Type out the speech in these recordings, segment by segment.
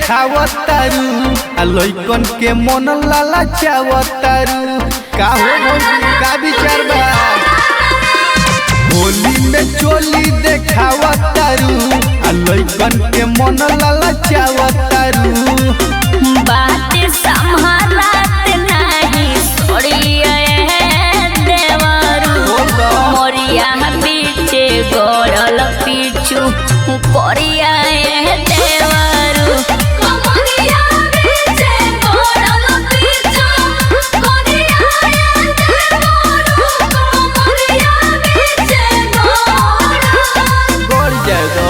देखावतारू आ लइकन के मन ललचावतारू का हो का विचार बा होली में चोली देखावतारू आ लइकन के मन ललचावतारू बात संभालत नहीं सोड़िए देवरू मोरिया बीचे गोड़ल पीछू परिया देवरू मोरिया बीचे गोड़ल पीछू परिया देवरू मोरिया बीचे गोड़ जाएगा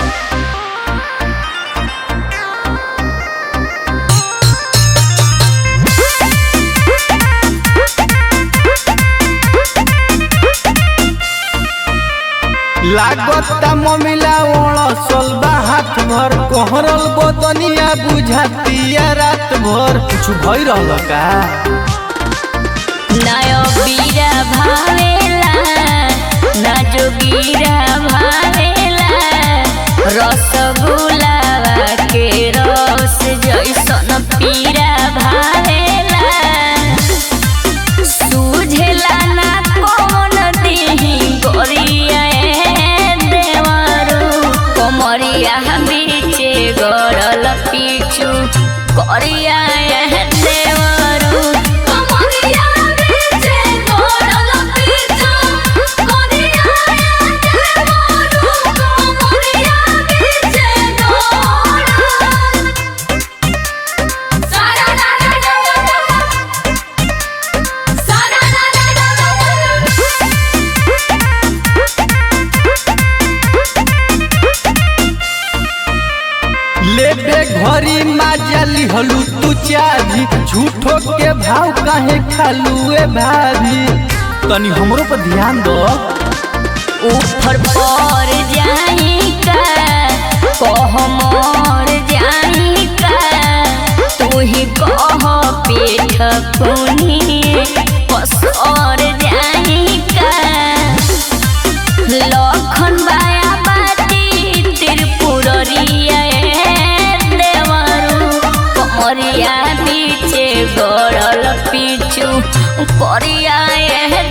लागता ममिला ओड़सल बा हाथ भर कोहरल बदनिया बुझातिया रात भर कुछ भई रहल का नयो बीरा भावेला ना जोगीरा भावेला रसगुल्ला के रस जैसन पीरा भावेला सूझेला ना कौन देही गोरिया देवरू कोमरिया बीचे गड़ल पीछू करिया देवरू कोमरिया बीचे गड़ल पीछू करिया देवरू कोमरिया बीचे गड़ल सारा ला ला ला सारा ला लेबे घरी माजली हलू तू चाभी झूठो के भाव काहे खालू ए भाभी तनी हमरो पर ध्यान दो ऊपर पर जाई का कह मोर जाई का तू ही कह पेट पुनी पसर जाई का लखन बाया बाटी त्रिपुरिया देवरू कमरिया बीचे गड़ल पीछू परिया